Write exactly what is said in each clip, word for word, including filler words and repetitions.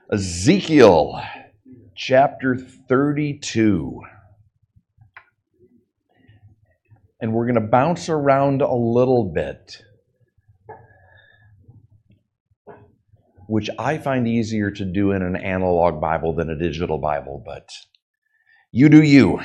Ezekiel chapter thirty-two. And we're going to bounce around a little bit, which I find easier to do in an analog Bible than a digital Bible, but you do you.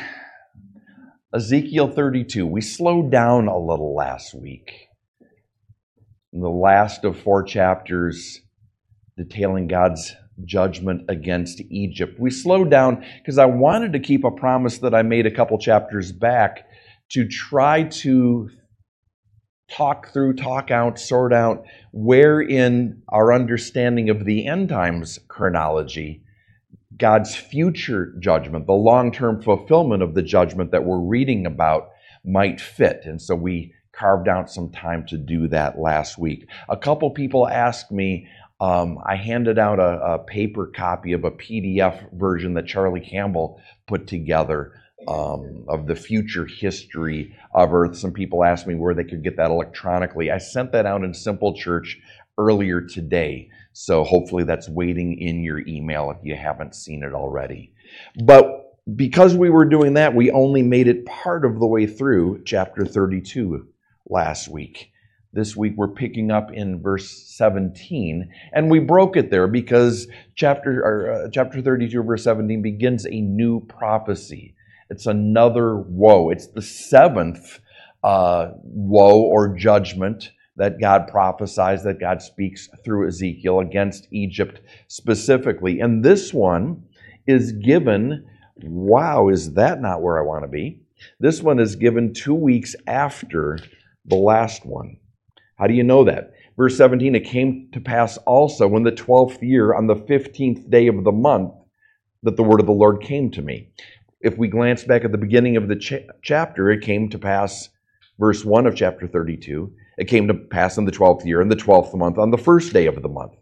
Ezekiel thirty-two. We slowed down a little last week. In the last of four chapters detailing God's judgment against Egypt. We slowed down because I wanted to keep a promise that I made a couple chapters back to try to talk through, talk out, sort out where in our understanding of the end times chronology, God's future judgment, the long-term fulfillment of the judgment that we're reading about might fit. And so we carved out some time to do that last week. A couple people asked me, um, I handed out a, a paper copy of a P D F version that Charlie Campbell put together um, of the future history of Earth. Some people asked me where they could get that electronically. I sent that out in Simple Church earlier today. So hopefully that's waiting in your email if you haven't seen it already. But because we were doing that, we only made it part of the way through chapter thirty-two last week. This week we're picking up in verse seventeen, and we broke it there because chapter or, uh, chapter thirty-two, verse seventeen begins a new prophecy. It's another woe. It's the seventh uh, woe or judgment that God prophesies, that God speaks through Ezekiel against Egypt specifically. And this one is given, wow, is that not where I want to be? This one is given two weeks after the last one. How do you know that? Verse seventeen, it came to pass also in the twelfth year on the fifteenth day of the month that the word of the Lord came to me. If we glance back at the beginning of the ch- chapter, it came to pass, verse one of chapter thirty-two, it came to pass in the twelfth year, in the twelfth month, on the first day of the month.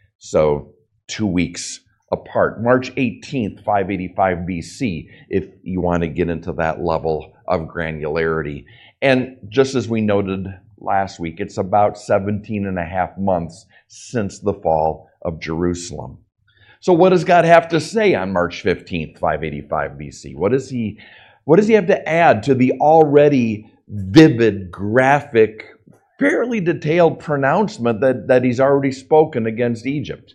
So two weeks apart. March eighteenth, five eighty-five B C, if you want to get into that level of granularity. And just as we noted last week, it's about seventeen and a half months since the fall of Jerusalem. So what does God have to say on March fifteenth, five eighty-five B C? What does he, what does he have to add to the already vivid, graphic, fairly detailed pronouncement that, that he's already spoken against Egypt?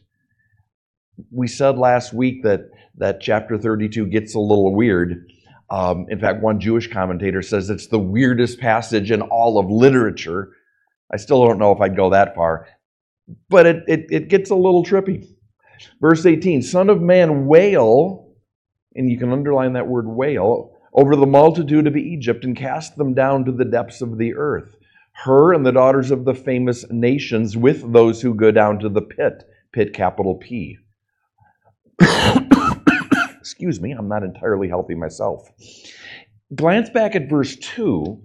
We said last week that, that chapter thirty-two gets a little weird. Um, in fact, one Jewish commentator says it's the weirdest passage in all of literature. I still don't know if I'd go that far, but it, it, it gets a little trippy. Verse eighteen, Son of man, wail, and you can underline that word wail, over the multitude of Egypt and cast them down to the depths of the earth. Her and the daughters of the famous nations with those who go down to the pit, pit capital P. Excuse me, I'm not entirely healthy myself. Glance back at verse two.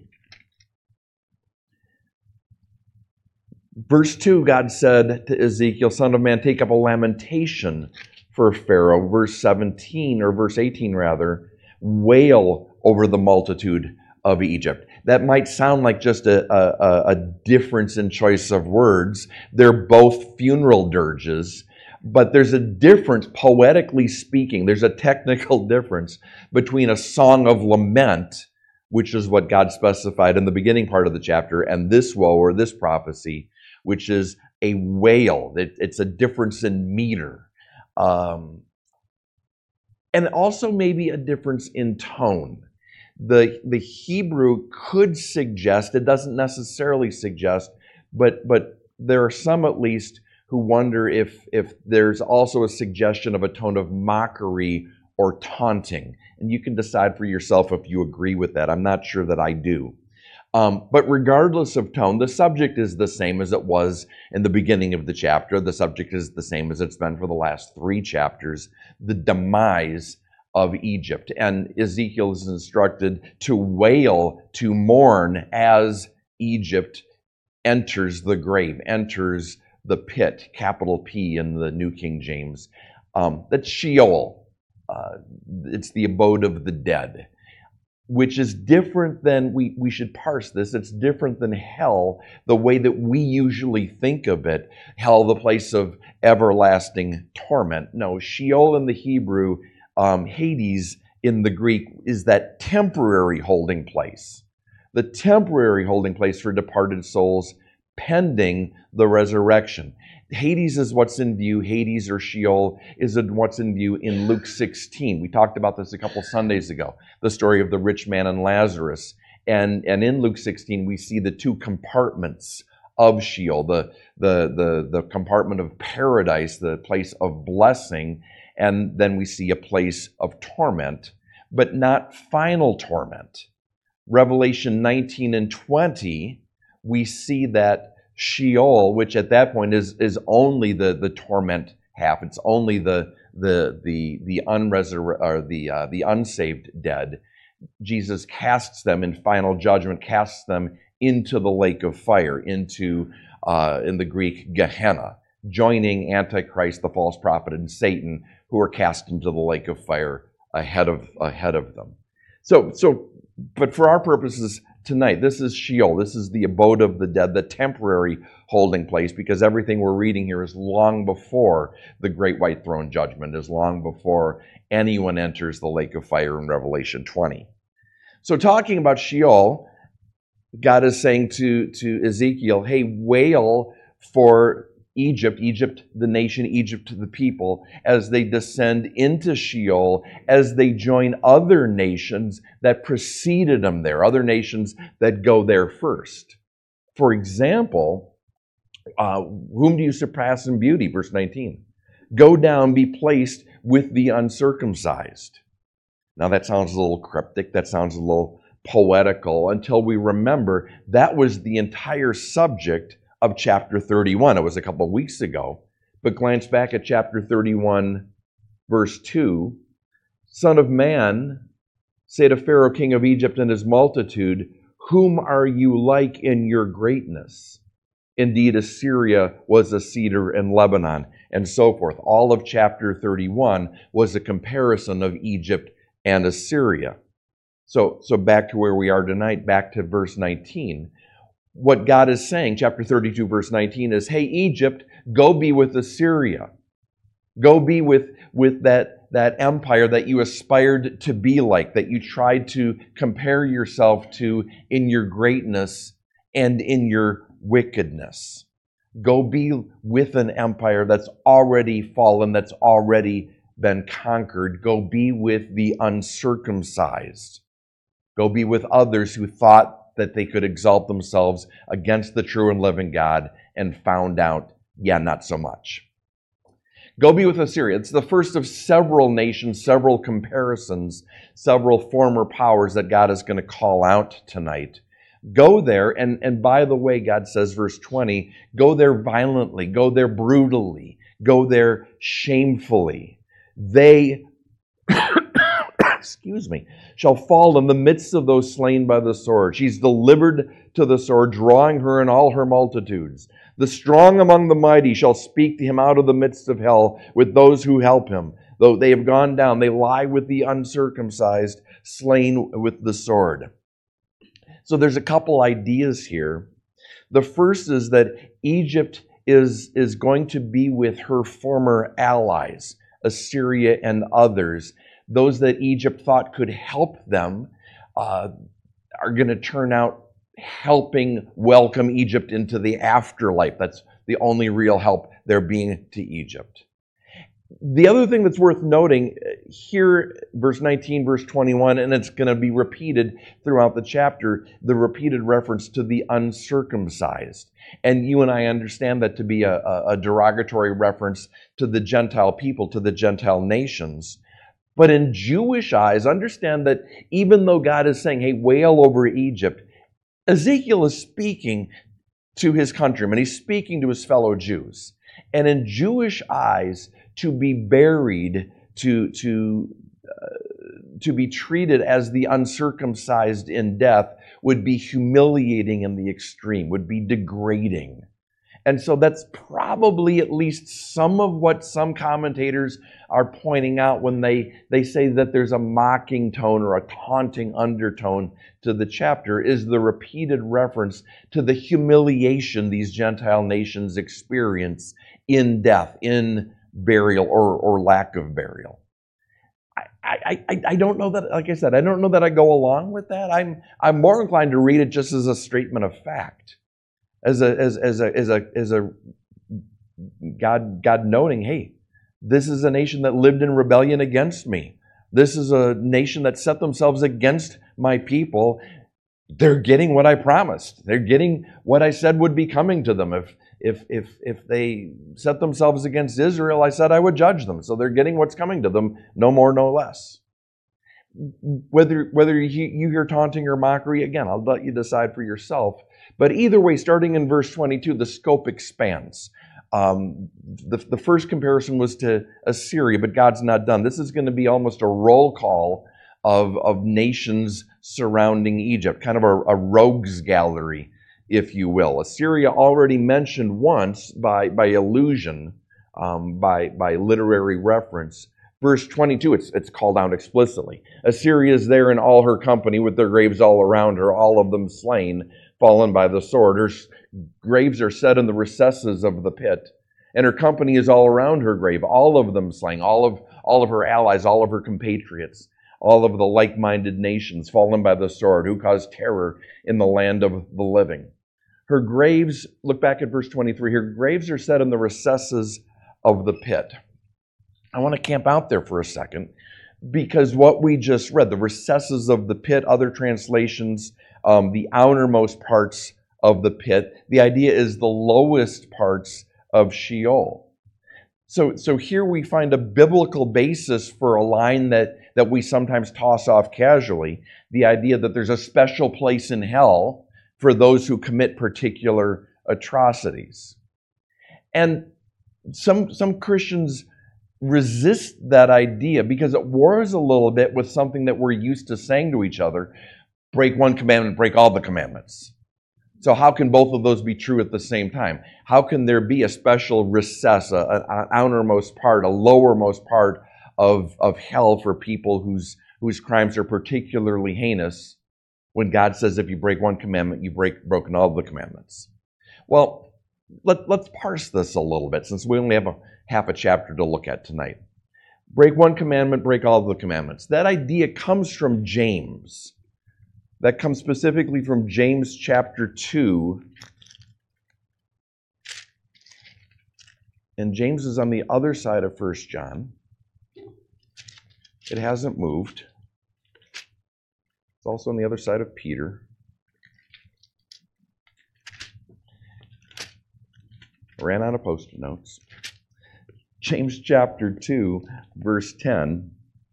Verse two, God said to Ezekiel, Son of man, take up a lamentation for Pharaoh. Verse seventeen, or verse eighteen rather, wail over the multitude of Egypt. That might sound like just a, a, a difference in choice of words. They're both funeral dirges, but there's a difference, poetically speaking, there's a technical difference between a song of lament, which is what God specified in the beginning part of the chapter, and this woe or this prophecy, which is a wail. It, it's a difference in meter. Um, and also maybe a difference in tone. The, the Hebrew could suggest, it doesn't necessarily suggest, but, but there are some at least who wonder if, if there's also a suggestion of a tone of mockery or taunting. And you can decide for yourself if you agree with that. I'm not sure that I do. Um, but regardless of tone, the subject is the same as it was in the beginning of the chapter. The subject is the same as it's been for the last three chapters, the demise of Egypt. And Ezekiel is instructed to wail, to mourn as Egypt enters the grave, enters the pit, capital P in the New King James. Um, that's Sheol. Uh, it's the abode of the dead. which is different than, we, we should parse this, it's different than hell, the way that we usually think of it. Hell, the place of everlasting torment. No, Sheol in the Hebrew, um, Hades in the Greek, is that temporary holding place. The temporary holding place for departed souls pending the resurrection. Hades is what's in view. Hades or Sheol is what's in view in Luke sixteen. We talked about this a couple Sundays ago, the story of the rich man and Lazarus. And, and in Luke sixteen, we see the two compartments of Sheol, the, the, the, the compartment of paradise, the place of blessing, and then we see a place of torment, but not final torment. Revelation nineteen and twenty, we see that Sheol, which at that point is, is only the, the torment half. It's only the the the the unresur- or the uh, the unsaved dead. Jesus casts them in final judgment, casts them into the lake of fire, into uh, in the Greek Gehenna, joining Antichrist, the false prophet, and Satan, who are cast into the lake of fire ahead of ahead of them. So so, but for our purposes tonight, this is Sheol. This is the abode of the dead, the temporary holding place, because everything we're reading here is long before the great white throne judgment, is long before anyone enters the lake of fire in Revelation twenty. So talking about Sheol, God is saying to, to Ezekiel, hey, wail for Egypt, Egypt the nation, Egypt the people, as they descend into Sheol, as they join other nations that preceded them there, other nations that go there first. For example, uh, whom do you surpass in beauty? Verse nineteen. Go down, be placed with the uncircumcised. Now that sounds a little cryptic, that sounds a little poetical, until we remember that was the entire subject of chapter thirty-one. It was a couple of weeks ago, but glance back at chapter thirty-one, verse two. Son of man, say to Pharaoh, king of Egypt, and his multitude, whom are you like in your greatness? Indeed, Assyria was a cedar in Lebanon, and so forth. All of chapter thirty-one was a comparison of Egypt and Assyria. So, so back to where we are tonight, back to verse nineteen. What God is saying, chapter thirty-two, verse nineteen, is, hey, Egypt, go be with Assyria. Go be with, with that, that empire that you aspired to be like, that you tried to compare yourself to in your greatness and in your wickedness. Go be with an empire that's already fallen, that's already been conquered. Go be with the uncircumcised. Go be with others who thought that they could exalt themselves against the true and living God, and found out, yeah, not so much. Go be with Assyria. It's the first of several nations, several comparisons, several former powers that God is going to call out tonight. Go there, and, and by the way, God says, verse twenty, go there violently, go there brutally, go there shamefully. They excuse me, shall fall in the midst of those slain by the sword. She's delivered to the sword, drawing her and all her multitudes. The strong among the mighty shall speak to him out of the midst of hell with those who help him. Though they have gone down, they lie with the uncircumcised, slain with the sword. So there's a couple ideas here. The first is that Egypt is, is going to be with her former allies, Assyria and others. Those that Egypt thought could help them uh, are going to turn out helping welcome Egypt into the afterlife. That's the only real help there being to Egypt. The other thing that's worth noting here, verse nineteen, verse twenty-one, and it's going to be repeated throughout the chapter, the repeated reference to the uncircumcised. And you and I understand that to be a, a derogatory reference to the Gentile people, to the Gentile nations. But in Jewish eyes, understand that even though God is saying, hey, wail over Egypt, Ezekiel is speaking to his countrymen. He's speaking to his fellow Jews. And in Jewish eyes, to be buried, to, to, uh, to be treated as the uncircumcised in death would be humiliating in the extreme, would be degrading. And so that's probably at least some of what some commentators are pointing out when they, they say that there's a mocking tone or a taunting undertone to the chapter, is the repeated reference to the humiliation these Gentile nations experience in death, in burial, or, or lack of burial. I, I, I don't know that, like I said, I don't know that I go along with that. I'm, I'm more inclined to read it just as a statement of fact. As a as as a as a as a God God noting, hey, this is a nation that lived in rebellion against me. This is a nation that set themselves against my people. They're getting what I promised. They're getting what I said would be coming to them. If if if if they set themselves against Israel, I said I would judge them. So they're getting what's coming to them, no more, no less. Whether whether you, you hear taunting or mockery, again, I'll let you decide for yourself. But either way, starting in verse twenty-two, the scope expands. Um, the, the first comparison was to Assyria, but God's not done. This is going to be almost a roll call of, of nations surrounding Egypt, kind of a, a rogues gallery, if you will. Assyria already mentioned once by, by allusion, um, by, by literary reference. Verse twenty-two, it's, it's called out explicitly. Assyria is there in all her company with their graves all around her, all of them slain, fallen by the sword. Her graves are set in the recesses of the pit, and her company is all around her grave, all of them slain, all of, all of her allies, all of her compatriots, all of the like-minded nations fallen by the sword, who caused terror in the land of the living. Her graves, look back at verse twenty-three, her graves are set in the recesses of the pit. I want to camp out there for a second, because what we just read, the recesses of the pit, other translations, um, the outermost parts of the pit, the idea is the lowest parts of Sheol. So, so here we find a biblical basis for a line that, that we sometimes toss off casually, the idea that there's a special place in hell for those who commit particular atrocities. And some, some Christians resist that idea because it wars a little bit with something that we're used to saying to each other: break one commandment, break all the commandments. So how can both of those be true at the same time? How can there be a special recess, an outermost part, a lowermost part of, of hell for people whose, whose crimes are particularly heinous, when God says if you break one commandment, you break broken all the commandments? Well, let, let's parse this a little bit, since we only have a half a chapter to look at tonight. Break one commandment, break all the commandments. That idea comes from James. That comes specifically from James chapter two. And James is on the other side of First John. It hasn't moved. It's also on the other side of Peter. I ran out of post-it notes. James chapter two, verse ten.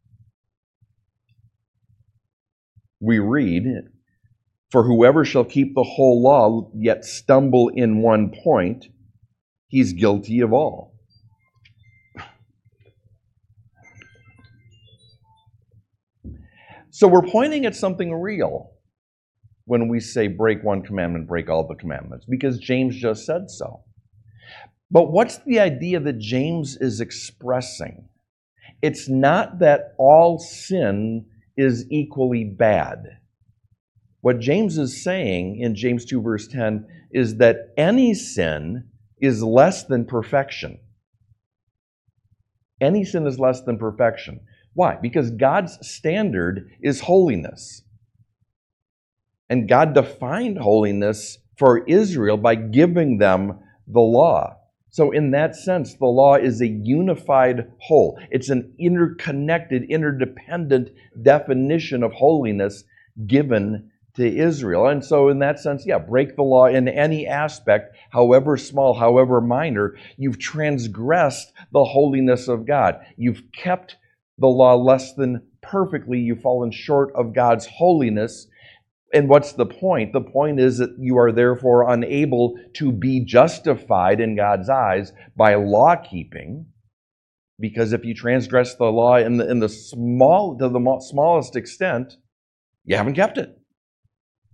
We read, "For whoever shall keep the whole law, yet stumble in one point, he's guilty of all." So we're pointing at something real when we say break one commandment, break all the commandments, because James just said so. But what's the idea that James is expressing? It's not that all sin is equally bad. What James is saying in James two, verse ten, is that any sin is less than perfection. Any sin is less than perfection. Why? Because God's standard is holiness. And God defined holiness for Israel by giving them the law. So in that sense, the law is a unified whole. It's an interconnected, interdependent definition of holiness given to Israel. And so in that sense, yeah, break the law in any aspect, however small, however minor, you've transgressed the holiness of God. You've kept the law less than perfectly. You've fallen short of God's holiness. And what's the point? The point is that you are therefore unable to be justified in God's eyes by law keeping, because if you transgress the law in the in the small to the smallest extent, you haven't kept it.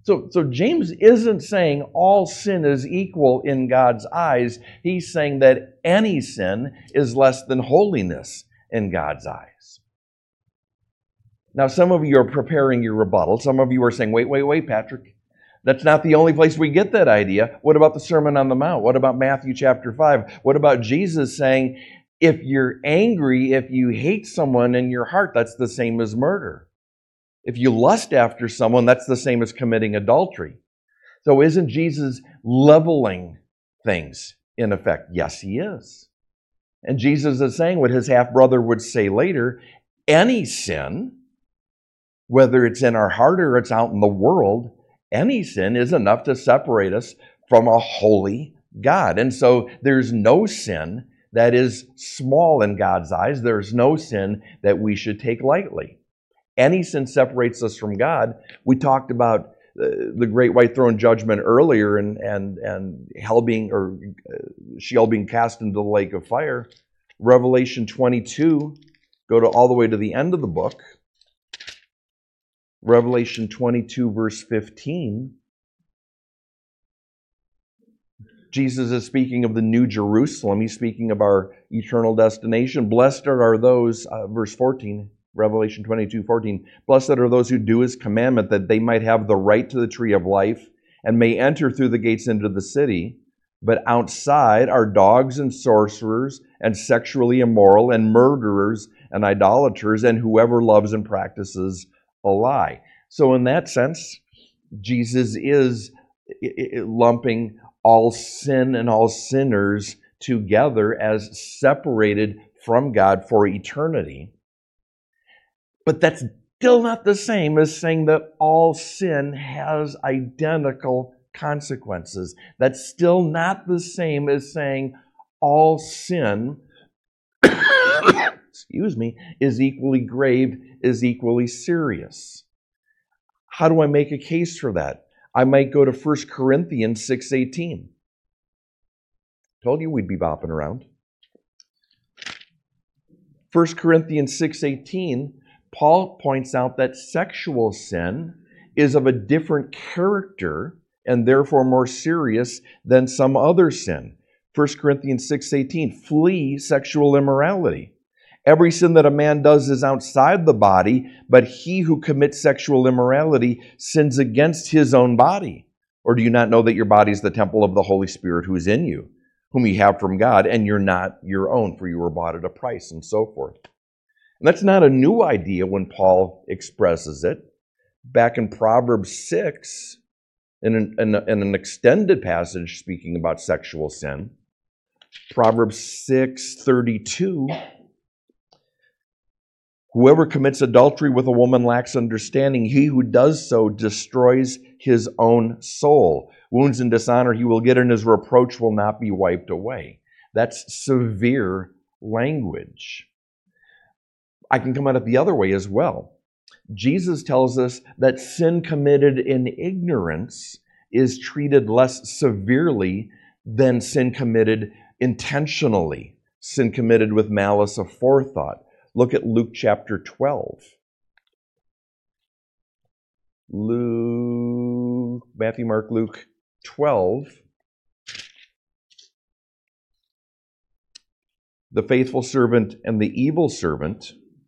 So, so James isn't saying all sin is equal in God's eyes. He's saying that any sin is less than holiness in God's eyes. Now, some of you are preparing your rebuttal. Some of you are saying, wait, wait, wait, Patrick. That's not the only place we get that idea. What about the Sermon on the Mount? What about Matthew chapter five? What about Jesus saying, if you're angry, if you hate someone in your heart, that's the same as murder. If you lust after someone, that's the same as committing adultery. So isn't Jesus leveling things in effect? Yes, he is. And Jesus is saying what his half-brother would say later, any sin, whether it's in our heart or it's out in the world, any sin is enough to separate us from a holy God. And so there's no sin that is small in God's eyes. There's no sin that we should take lightly. Any sin separates us from God. We talked about uh, the great white throne judgment earlier, and and and hell being or uh, Sheol being cast into the lake of fire. Revelation twenty-two. Go to all the way to the end of the book. Revelation twenty-two, verse fifteen. Jesus is speaking of the New Jerusalem. He's speaking of our eternal destination. Blessed are those, uh, verse fourteen, Revelation twenty-two, fourteen. Blessed are those who do his commandment, that they might have the right to the tree of life and may enter through the gates into the city. But outside are dogs and sorcerers and sexually immoral and murderers and idolaters and whoever loves and practices a lie. So in that sense, Jesus is lumping all sin and all sinners together as separated from God for eternity. But that's still not the same as saying that all sin has identical consequences. That's still not the same as saying all sin, excuse me, is equally grave, is equally serious. How do I make a case for that? I might go to First Corinthians six eighteen. Told you we'd be bopping around. First Corinthians six eighteen, Paul points out that sexual sin is of a different character and therefore more serious than some other sin. First Corinthians six eighteen, flee sexual immorality. Every sin that a man does is outside the body, but he who commits sexual immorality sins against his own body. Or do you not know that your body is the temple of the Holy Spirit who is in you, whom you have from God, and you're not your own, for you were bought at a price, and so forth. And that's not a new idea when Paul expresses it. Back in Proverbs six, in an, in, a, in an extended passage speaking about sexual sin, Proverbs six thirty-two, whoever commits adultery with a woman lacks understanding. He who does so destroys his own soul. Wounds and dishonor he will get, and his reproach will not be wiped away. That's severe language. I can come at it the other way as well. Jesus tells us that sin committed in ignorance is treated less severely than sin committed intentionally, sin committed with malice aforethought. Look at Luke chapter twelve. Luke, Matthew, Mark, Luke twelve. The faithful servant and the evil servant.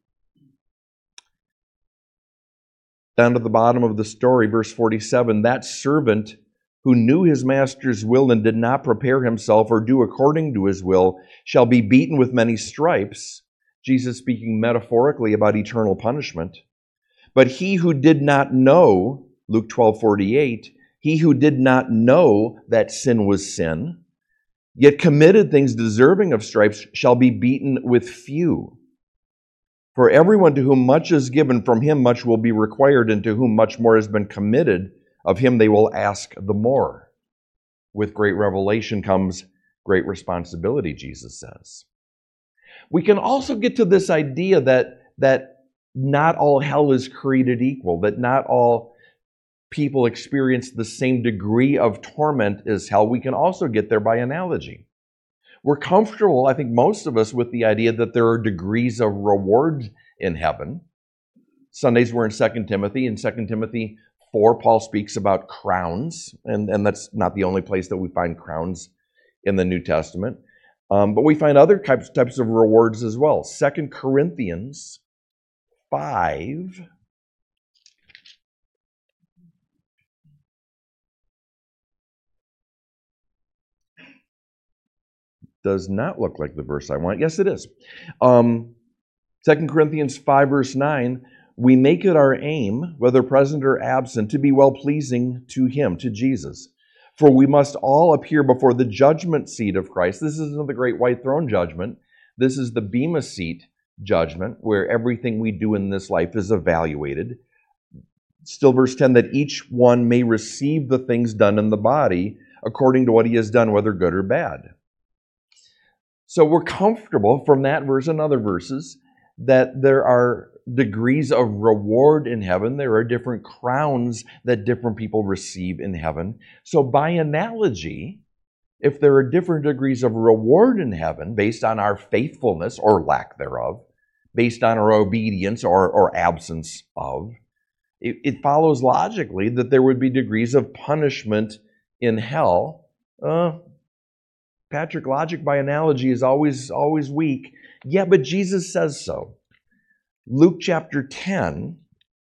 Down to the bottom of the story, verse forty-seven, that servant who knew his master's will and did not prepare himself or do according to his will shall be beaten with many stripes. Jesus speaking metaphorically about eternal punishment. But he who did not know, Luke twelve forty-eight, he who did not know that sin was sin, yet committed things deserving of stripes, shall be beaten with few. For everyone to whom much is given, from him much will be required, and to whom much more has been committed, of him they will ask the more. With great revelation comes great responsibility, Jesus says. We can also get to this idea that, that not all hell is created equal, that not all people experience the same degree of torment as hell. We can also get there by analogy. We're comfortable, I think most of us, with the idea that there are degrees of reward in heaven. Sundays we're in Second Timothy, and Second Timothy four, Paul speaks about crowns, and, and that's not the only place that we find crowns in the New Testament. Um, but we find other types, types of rewards as well. Second Corinthians five. Does not look like the verse I want. Yes, it is. Um, Second Corinthians five, verse nine, we make it our aim, whether present or absent, to be well-pleasing to Him, to Jesus. For we must all appear before the judgment seat of Christ. This isn't the great white throne judgment. This is the Bema seat judgment, where everything we do in this life is evaluated. Still, verse ten, that each one may receive the things done in the body according to what he has done, whether good or bad. So we're comfortable from that verse and other verses that there are degrees of reward in heaven. There are different crowns that different people receive in heaven. So by analogy, if there are different degrees of reward in heaven based on our faithfulness or lack thereof, based on our obedience or, or absence of, it, it follows logically that there would be degrees of punishment in hell. Uh, Patrick, logic by analogy is always, always weak. Yeah, but Jesus says so. Luke chapter ten,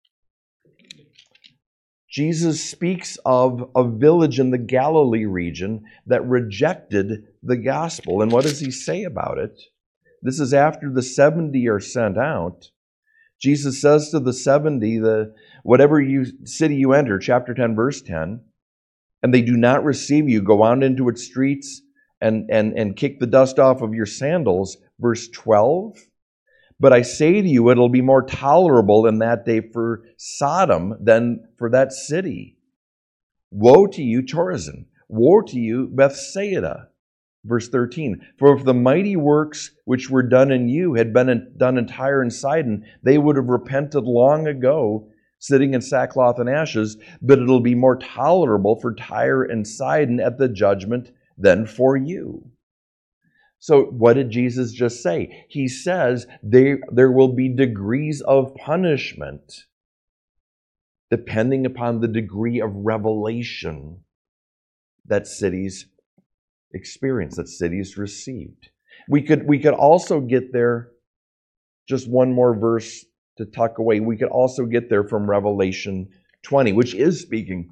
Jesus speaks of a village in the Galilee region that rejected the gospel. And what does he say about it? This is after the seventy are sent out. Jesus says to the seventy, the whatever you, city you enter, chapter ten, verse ten, and they do not receive you, go out into its streets and, and, and kick the dust off of your sandals. Verse twelve, but I say to you, it'll be more tolerable in that day for Sodom than for that city. Woe to you, Chorazin! Woe to you, Bethsaida! Verse thirteen, for if the mighty works which were done in you had been in, done in Tyre and Sidon, they would have repented long ago, sitting in sackcloth and ashes, but it'll be more tolerable for Tyre and Sidon at the judgment than for you. So what did Jesus just say? He says there, there will be degrees of punishment depending upon the degree of revelation that cities experience, that cities received. We could, we could also get there, just one more verse to tuck away, we could also get there from Revelation twenty, which is speaking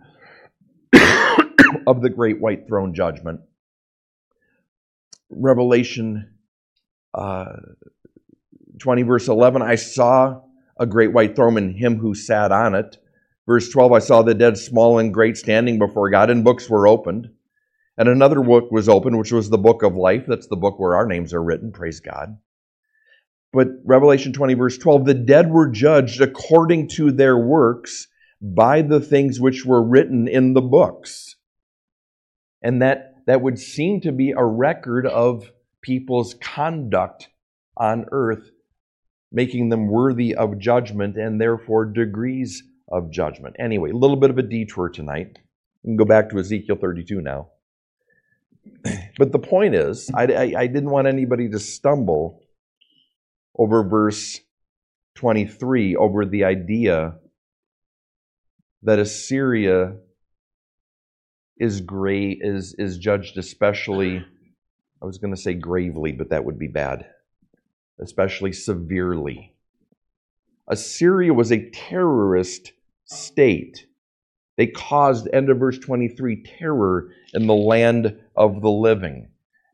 of the great white throne judgment. Revelation uh, twenty, verse eleven, I saw a great white throne and him who sat on it. Verse twelve, I saw the dead, small and great, standing before God, and books were opened. And another book was opened, which was the book of life. That's the book where our names are written, praise God. But Revelation twenty, verse twelve, the dead were judged according to their works by the things which were written in the books. And that That would seem to be a record of people's conduct on earth, making them worthy of judgment and therefore degrees of judgment. Anyway, a little bit of a detour tonight. We can go back to Ezekiel thirty-two now. But the point is, I, I, I didn't want anybody to stumble over verse twenty-three, over the idea that Assyria is gray is is judged especially, I was going to say gravely, but that would be bad, especially severely. Assyria was a terrorist state. They caused, end of verse twenty-three, terror in the land of the living.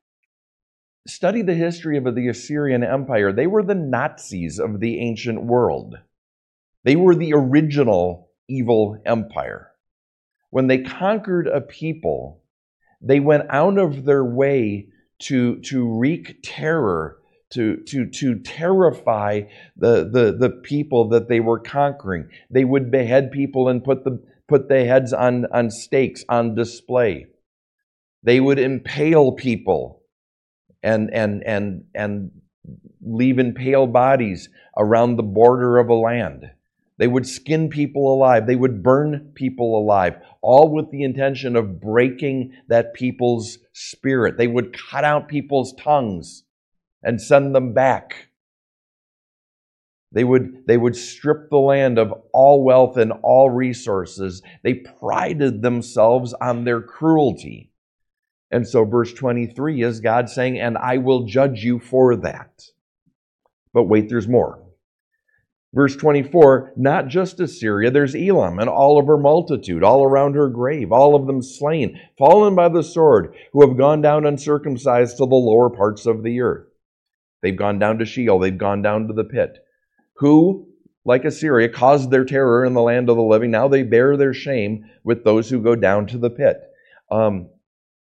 Study the history of the Assyrian Empire. They were the Nazis of the ancient world. They were the original evil empire. When they conquered a people, they went out of their way to, to wreak terror, to, to, to terrify the, the, the people that they were conquering. They would behead people and put the, put the heads on, on stakes on display. They would impale people and, and, and, and leave impaled bodies around the border of a land. They would skin people alive. They would burn people alive, all with the intention of breaking that people's spirit. They would cut out people's tongues and send them back. They would, they would strip the land of all wealth and all resources. They prided themselves on their cruelty. And so verse twenty-three is God saying, and I will judge you for that. But wait, there's more. Verse twenty-four, not just Assyria, there's Elam and all of her multitude, all around her grave, all of them slain, fallen by the sword, who have gone down uncircumcised to the lower parts of the earth. They've gone down to Sheol, they've gone down to the pit. Who, like Assyria, caused their terror in the land of the living. Now they bear their shame with those who go down to the pit. Um,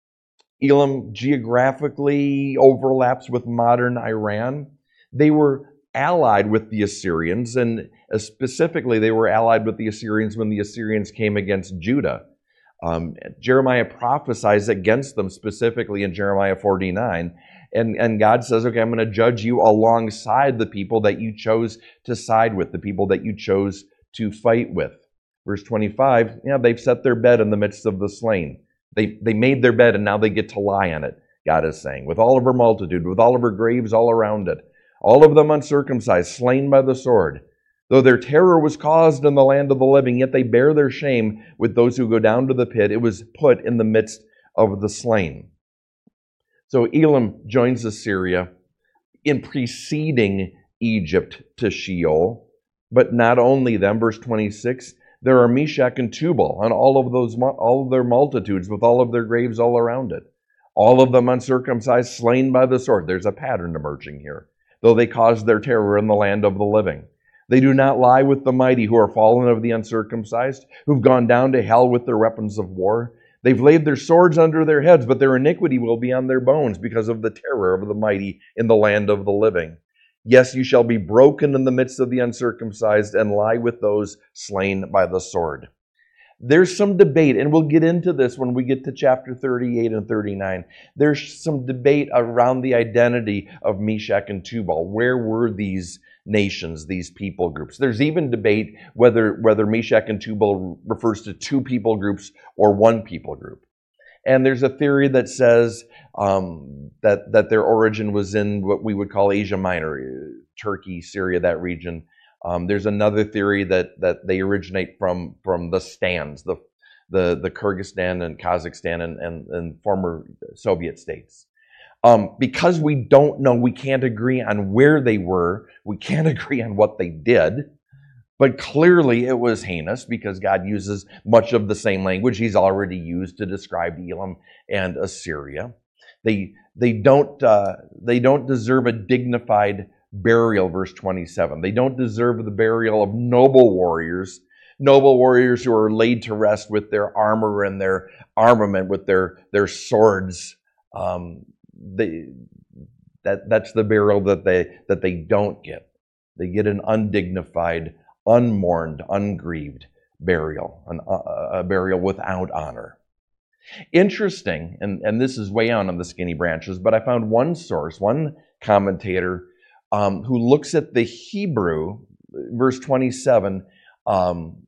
Elam geographically overlaps with modern Iran. They were allied with the Assyrians, and specifically they were allied with the Assyrians when the Assyrians came against Judah. Um, Jeremiah prophesies against them specifically in Jeremiah forty-nine, and, and God says, okay, I'm going to judge you alongside the people that you chose to side with, the people that you chose to fight with. Verse twenty-five, yeah, they've set their bed in the midst of the slain. They, they made their bed and now they get to lie on it, God is saying, with all of her multitude, with all of her graves all around it. All of them uncircumcised, slain by the sword. Though their terror was caused in the land of the living, yet they bear their shame with those who go down to the pit. It was put in the midst of the slain. So Elam joins Assyria in preceding Egypt to Sheol. But not only them, verse twenty-six, there are Meshach and Tubal and all of those, all of their multitudes with all of their graves all around it. All of them uncircumcised, slain by the sword. There's a pattern emerging here. Though they caused their terror in the land of the living. They do not lie with the mighty who are fallen of the uncircumcised, who've gone down to hell with their weapons of war. They've laid their swords under their heads, but their iniquity will be on their bones because of the terror of the mighty in the land of the living. Yes, you shall be broken in the midst of the uncircumcised and lie with those slain by the sword. There's some debate, and we'll get into this when we get to chapter thirty-eight and thirty-nine. There's some debate around the identity of Meshach and Tubal. Where were these nations, these people groups? There's even debate whether, whether Meshach and Tubal refers to two people groups or one people group. And there's a theory that says um, that, that their origin was in what we would call Asia Minor, Turkey, Syria, that region. Um, there's another theory that that they originate from from the Stans, the the the Kyrgyzstan and Kazakhstan and, and, and former Soviet states. Um, because we don't know, we can't agree on where they were, we can't agree on what they did, but clearly it was heinous because God uses much of the same language He's already used to describe Elam and Assyria. They they don't uh, they don't deserve a dignified burial, verse twenty-seven. They don't deserve the burial of noble warriors, noble warriors who are laid to rest with their armor and their armament, with their, their swords. Um, they, that, that's the burial that they, that they don't get. They get an undignified, unmourned, ungrieved burial, an, uh, a burial without honor. Interesting, and, and this is way out on the skinny branches, but I found one source, one commentator Um, who looks at the Hebrew, verse twenty-seven, um,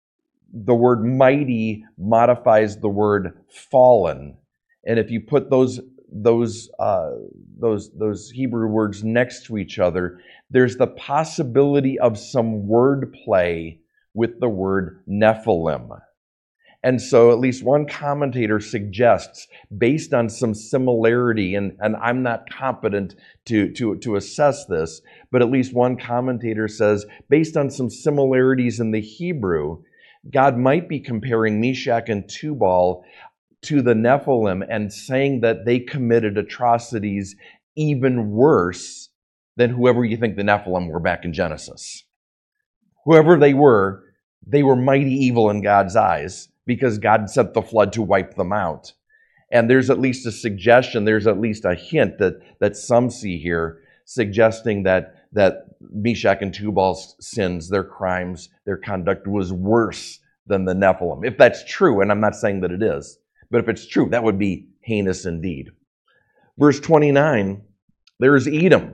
the word mighty modifies the word fallen. And if you put those those uh, those those Hebrew words next to each other, there's the possibility of some word play with the word Nephilim. And so at least one commentator suggests, based on some similarity, and, and I'm not competent to, to, to assess this, but at least one commentator says, based on some similarities in the Hebrew, God might be comparing Meshach and Tubal to the Nephilim and saying that they committed atrocities even worse than whoever you think the Nephilim were back in Genesis. Whoever they were, they were mighty evil in God's eyes, because God sent the flood to wipe them out. And there's at least a suggestion, there's at least a hint that, that some see here, suggesting that, that Meshach and Tubal's sins, their crimes, their conduct was worse than the Nephilim. If that's true, and I'm not saying that it is, but if it's true, that would be heinous indeed. Verse twenty-nine, there is Edom.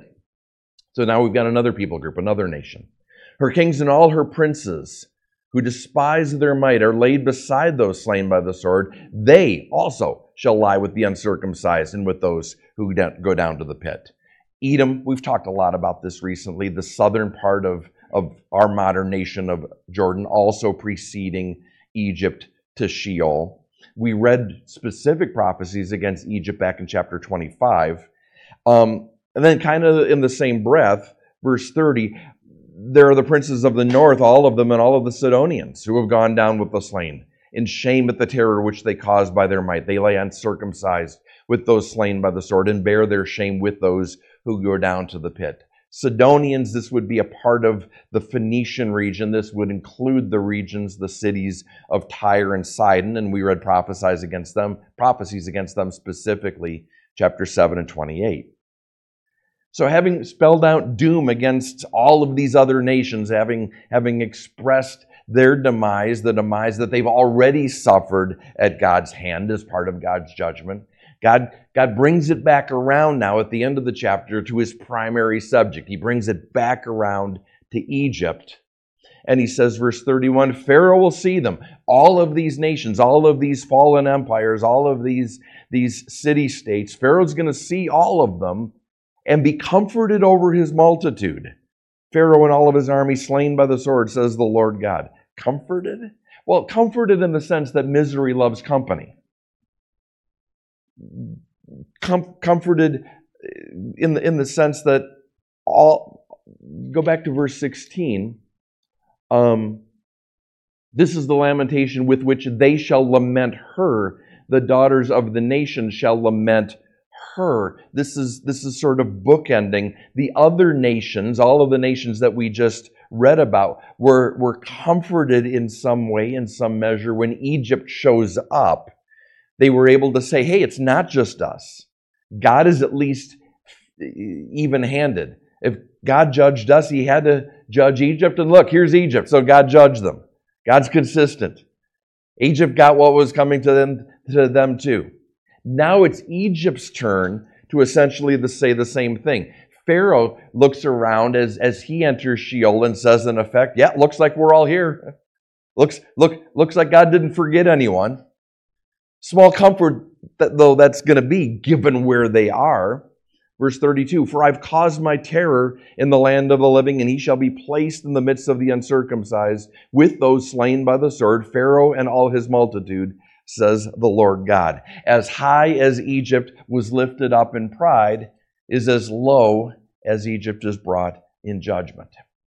So now we've got another people group, another nation. Her kings and all her princes, who despise their might, are laid beside those slain by the sword. They also shall lie with the uncircumcised and with those who go down to the pit. Edom, we've talked a lot about this recently, the southern part of, of our modern nation of Jordan, also preceding Egypt to Sheol. We read specific prophecies against Egypt back in chapter twenty-five. Um, and then kind of in the same breath, verse thirty, there are the princes of the north, all of them, and all of the Sidonians who have gone down with the slain, in shame at the terror which they caused by their might. They lay uncircumcised with those slain by the sword, and bear their shame with those who go down to the pit. Sidonians, this would be a part of the Phoenician region. This would include the regions, the cities of Tyre and Sidon, and we read prophecies against them, prophecies against them specifically, chapter seven and twenty-eight. So having spelled out doom against all of these other nations, having, having expressed their demise, the demise that they've already suffered at God's hand as part of God's judgment, God, God brings it back around now at the end of the chapter to his primary subject. He brings it back around to Egypt. And he says, verse thirty-one, Pharaoh will see them. All of these nations, all of these fallen empires, all of these, these city-states, Pharaoh's going to see all of them and be comforted over his multitude. Pharaoh and all of his army slain by the sword, says the Lord God. Comforted? Well, comforted in the sense that misery loves company. Com- comforted in the, in the sense that all, go back to verse sixteen. Um, this is the lamentation with which they shall lament her. The daughters of the nations shall lament her. This is, this is sort of bookending. The other nations, all of the nations that we just read about, were, were comforted in some way, in some measure, when Egypt shows up. They were able to say, hey, it's not just us. God is at least even-handed. If God judged us, he had to judge Egypt. And look, here's Egypt. So God judged them. God's consistent. Egypt got what was coming to them, to them too. Now it's Egypt's turn to essentially to say the same thing. Pharaoh looks around as, as he enters Sheol and says, in effect, yeah, looks like we're all here. Looks, look, looks like God didn't forget anyone. Small comfort, that, though, that's going to be given where they are. Verse thirty-two, For I've caused my terror in the land of the living, and he shall be placed in the midst of the uncircumcised, with those slain by the sword, Pharaoh and all his multitude, says the Lord God. As high as Egypt was lifted up in pride, is as low as Egypt is brought in judgment.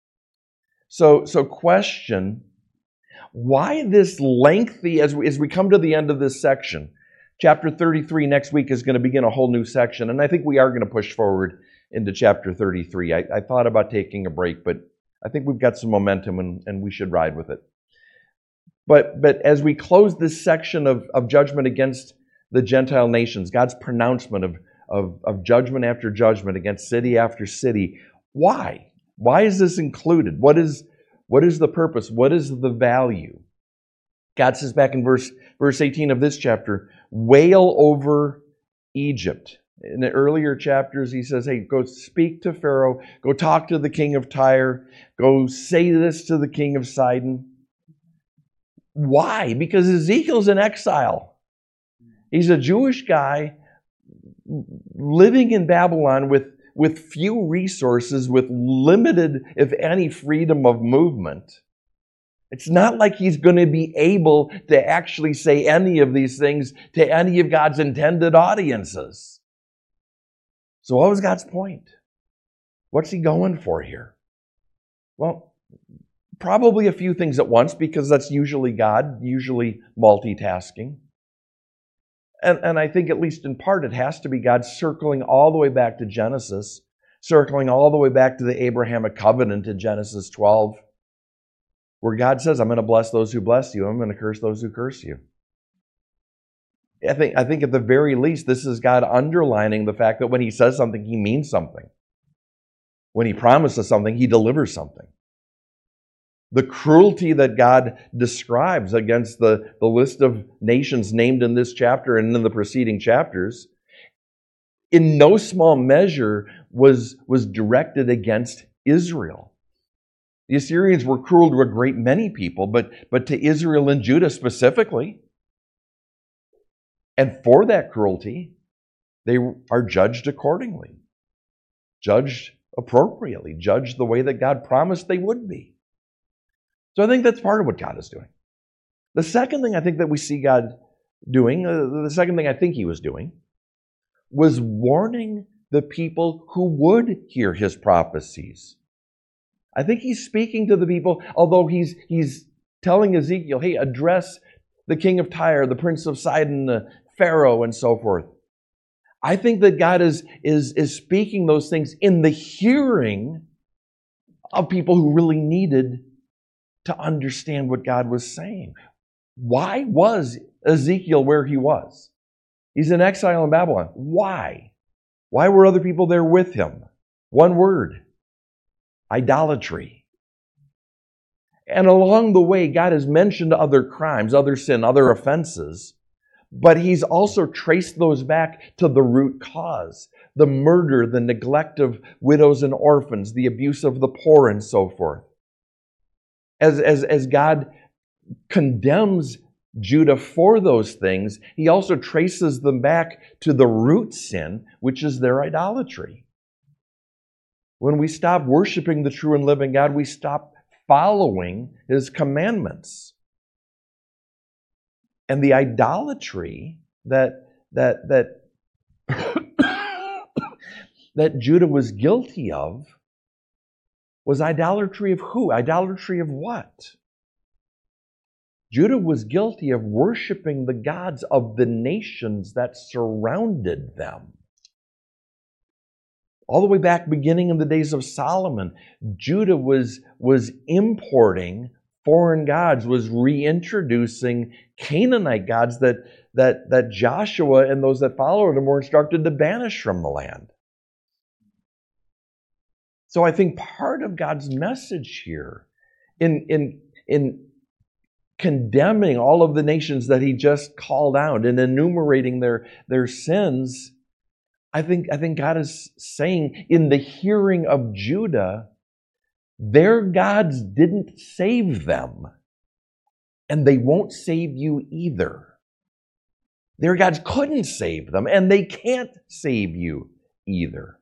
So, so question, why this lengthy, as we, as we come to the end of this section, chapter thirty-three next week is going to begin a whole new section, and I think we are going to push forward into chapter thirty-three. I, I thought about taking a break, but I think we've got some momentum and, and we should ride with it. But, but as we close this section of, of judgment against the Gentile nations, God's pronouncement of, of, of judgment after judgment against city after city, why? Why is this included? What is, what is the purpose? What is the value? God says back in verse, verse eighteen of this chapter, wail over Egypt. In the earlier chapters, he says, hey, go speak to Pharaoh, go talk to the king of Tyre, go say this to the king of Sidon. Why? Because Ezekiel's in exile. He's a Jewish guy living in Babylon with, with few resources, with limited, if any, freedom of movement. It's not like he's going to be able to actually say any of these things to any of God's intended audiences. So what was God's point? What's he going for here? Well, probably a few things at once, because that's usually God, usually multitasking. And, and I think at least in part it has to be God circling all the way back to Genesis, circling all the way back to the Abrahamic covenant in Genesis twelve, where God says, I'm going to bless those who bless you, I'm going to curse those who curse you. I think, I think at the very least, this is God underlining the fact that when he says something, he means something. When he promises something, he delivers something. The cruelty that God describes against the, the list of nations named in this chapter and in the preceding chapters, in no small measure was, was directed against Israel. The Assyrians were cruel to a great many people, but, but to Israel and Judah specifically. And for that cruelty, they are judged accordingly. Judged appropriately, judged the way that God promised they would be. So I think that's part of what God is doing. The second thing I think that we see God doing, uh, the second thing I think he was doing, was warning the people who would hear his prophecies. I think he's speaking to the people, although he's he's telling Ezekiel, hey, address the king of Tyre, the prince of Sidon, the Pharaoh, and so forth. I think that God is, is, is speaking those things in the hearing of people who really needed to understand what God was saying. Why was Ezekiel where he was? He's in exile in Babylon. Why? Why were other people there with him? One word: idolatry. And along the way, God has mentioned other crimes, other sin, other offenses, but he's also traced those back to the root cause: the murder, the neglect of widows and orphans, the abuse of the poor, and so forth. As, as, as God condemns Judah for those things, he also traces them back to the root sin, which is their idolatry. When we stop worshiping the true and living God, we stop following his commandments. And the idolatry that that that that Judah was guilty of was idolatry of who? Idolatry of what? Judah was guilty of worshiping the gods of the nations that surrounded them. All the way back beginning in the days of Solomon, Judah was, was importing foreign gods, was reintroducing Canaanite gods that, that, that Joshua and those that followed him were instructed to banish from the land. So I think part of God's message here in, in, in condemning all of the nations that he just called out and enumerating their, their sins, I think, I think God is saying in the hearing of Judah, their gods didn't save them, and they won't save you either. Their gods couldn't save them, and they can't save you either.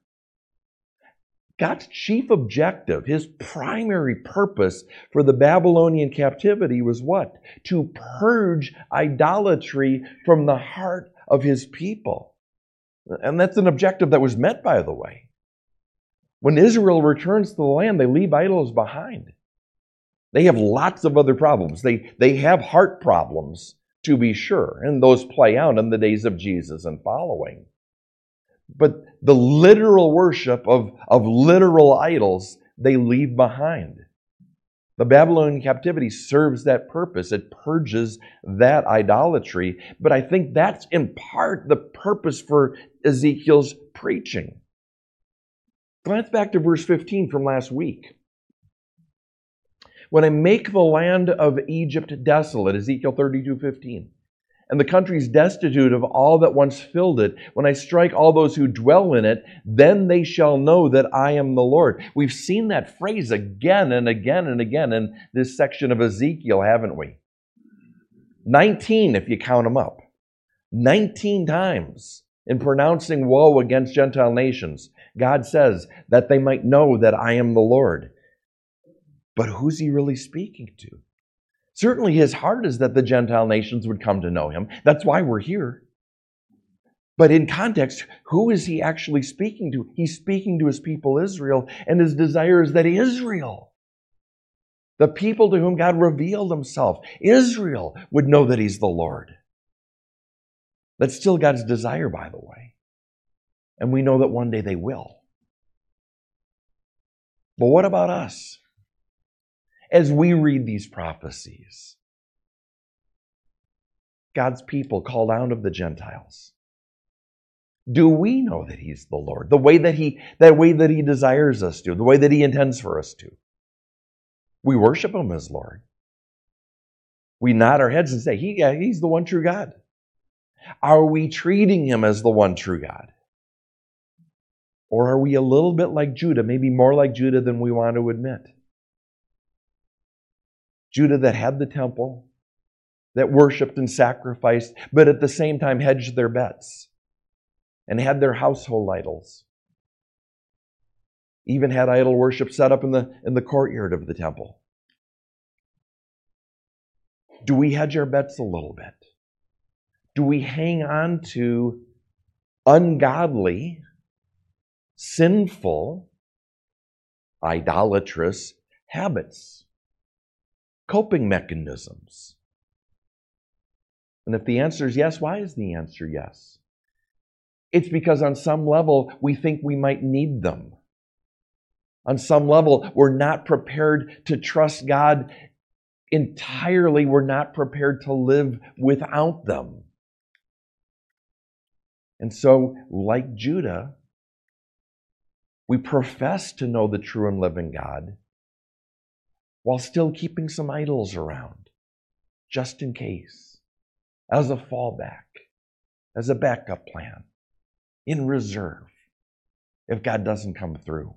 God's chief objective, his primary purpose for the Babylonian captivity was what? To purge idolatry from the heart of his people. And that's an objective that was met, by the way. When Israel returns to the land, they leave idols behind. They have lots of other problems. They, they have heart problems, to be sure, and those play out in the days of Jesus and following. But the literal worship of, of literal idols, they leave behind. The Babylonian captivity serves that purpose. It purges that idolatry. But I think that's in part the purpose for Ezekiel's preaching. Glance back to verse fifteen from last week. When I make the land of Egypt desolate, Ezekiel thirty-two fifteen, and the countries destitute of all that once filled it, when I strike all those who dwell in it, then they shall know that I am the Lord. We've seen that phrase again and again and again in this section of Ezekiel, haven't we? nineteen, if you count them up. nineteen times in pronouncing woe against Gentile nations, God says that they might know that I am the Lord. But who's he really speaking to? Certainly his heart is that the Gentile nations would come to know him. That's why we're here. But in context, who is he actually speaking to? He's speaking to his people Israel, and his desire is that Israel, the people to whom God revealed himself, Israel would know that he's the Lord. That's still God's desire, by the way. And we know that one day they will. But what about us? As we read these prophecies, God's people called out of the Gentiles, do we know that he's the Lord? The way that he, that way that he desires us to, the way that he intends for us to. We worship him as Lord. We nod our heads and say, he, yeah, he's the one true God. Are we treating him as the one true God? Or are we a little bit like Judah, maybe more like Judah than we want to admit? Judah that had the temple, that worshiped and sacrificed, but at the same time hedged their bets and had their household idols. even had idol worship set up in the, in the courtyard of the temple. Do we hedge our bets a little bit? Do we hang on to ungodly, sinful, idolatrous habits, coping mechanisms? And if the answer is yes, why is the answer yes? It's because on some level we think we might need them. On some level, we're not prepared to trust God entirely. We're not prepared to live without them. And so, like Judah, we profess to know the true and living God while still keeping some idols around, just in case, as a fallback, as a backup plan, in reserve, if God doesn't come through.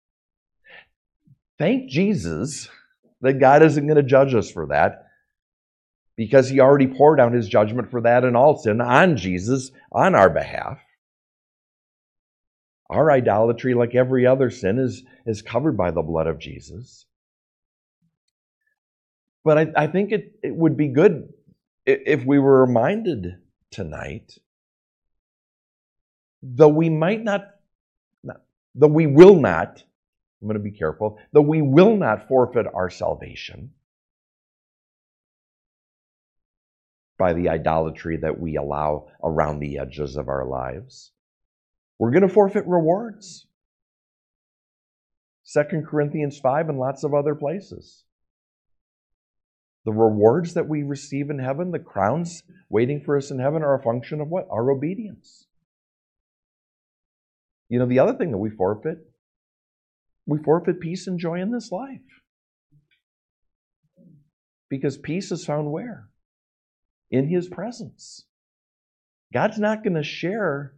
Thank Jesus that God isn't going to judge us for that, because he already poured out his judgment for that and all sin on Jesus on our behalf. Our idolatry, like every other sin, is, is covered by the blood of Jesus. But I, I think it, it would be good if we were reminded tonight, though we might not, though we will not, I'm going to be careful, though we will not forfeit our salvation by the idolatry that we allow around the edges of our lives, we're going to forfeit rewards. Second Corinthians five and lots of other places. The rewards that we receive in heaven, the crowns waiting for us in heaven, are a function of what? Our obedience. You know, the other thing that we forfeit, we forfeit peace and joy in this life. Because peace is found where? In his presence. God's not going to share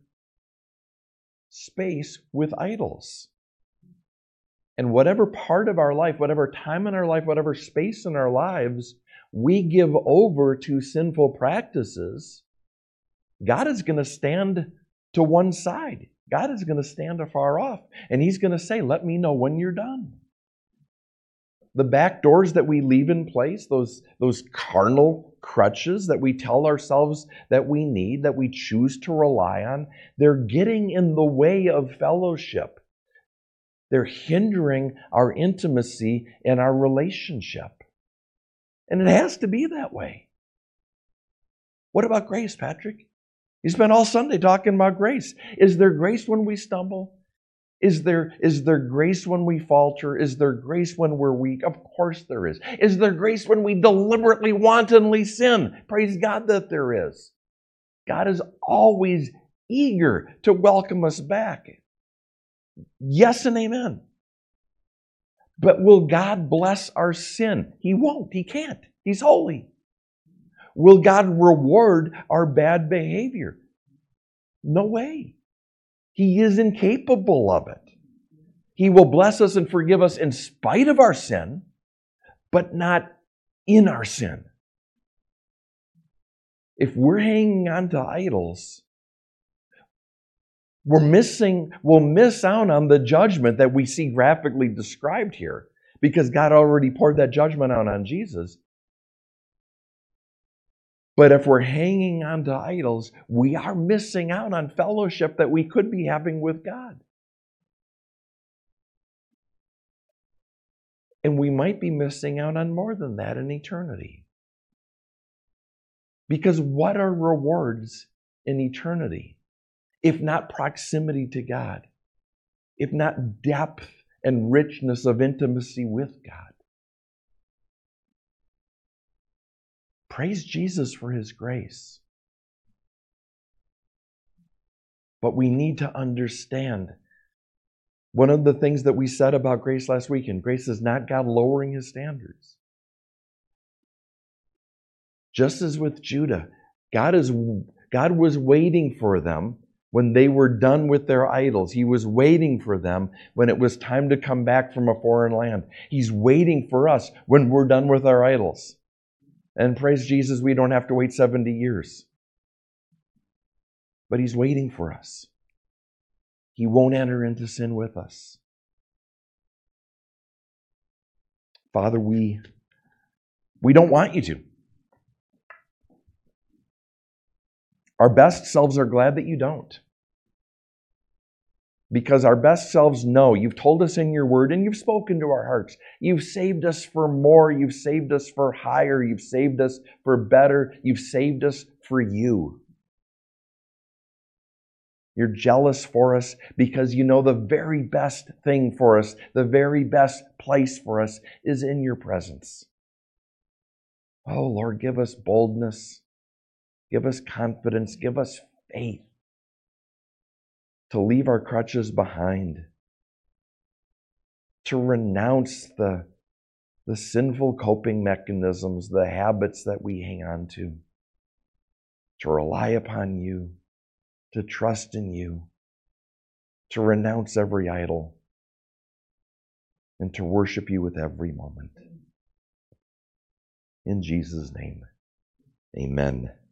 space with idols. And whatever part of our life, whatever time in our life, whatever space in our lives we give over to sinful practices, God is going to stand to one side. God is going to stand afar off. And he's going to say, let me know when you're done. The back doors that we leave in place, those, those carnal crutches that we tell ourselves that we need, that we choose to rely on, they're getting in the way of fellowship. They're hindering our intimacy and our relationship. And it has to be that way. What about grace, Patrick? You spent all Sunday talking about grace. Is there grace when we stumble? Is there, is there grace when we falter? Is there grace when we're weak? Of course there is. Is there grace when we deliberately, wantonly sin? Praise God that there is. God is always eager to welcome us back. Yes and amen. But will God bless our sin? He won't. He can't. He's holy. Will God reward our bad behavior? No way. He is incapable of it. He will bless us and forgive us in spite of our sin, but not in our sin. If we're hanging on to idols, we're missing, we'll miss out on the judgment that we see graphically described here, because God already poured that judgment out on Jesus. But if we're hanging on to idols, we are missing out on fellowship that we could be having with God. And we might be missing out on more than that in eternity. Because what are rewards in eternity, if not proximity to God, if not depth and richness of intimacy with God? Praise Jesus for his grace. But we need to understand one of the things that we said about grace last weekend. Grace is not God lowering his standards. Just as with Judah, God is God was waiting for them when they were done with their idols. He was waiting for them when it was time to come back from a foreign land. He's waiting for us when we're done with our idols. And praise Jesus, we don't have to wait seventy years. But he's waiting for us. He won't enter into sin with us. Father, we, we don't want you to. Our best selves are glad that you don't. Because our best selves know you've told us in your word and you've spoken to our hearts. You've saved us for more. You've saved us for higher. You've saved us for better. You've saved us for you. You're jealous for us because you know the very best thing for us, the very best place for us is in your presence. Oh, Lord, give us boldness. Give us confidence. Give us faith to leave our crutches behind, to renounce the, the sinful coping mechanisms, the habits that we hang on to, to rely upon you, to trust in you, to renounce every idol, and to worship you with every moment. In Jesus' name, amen.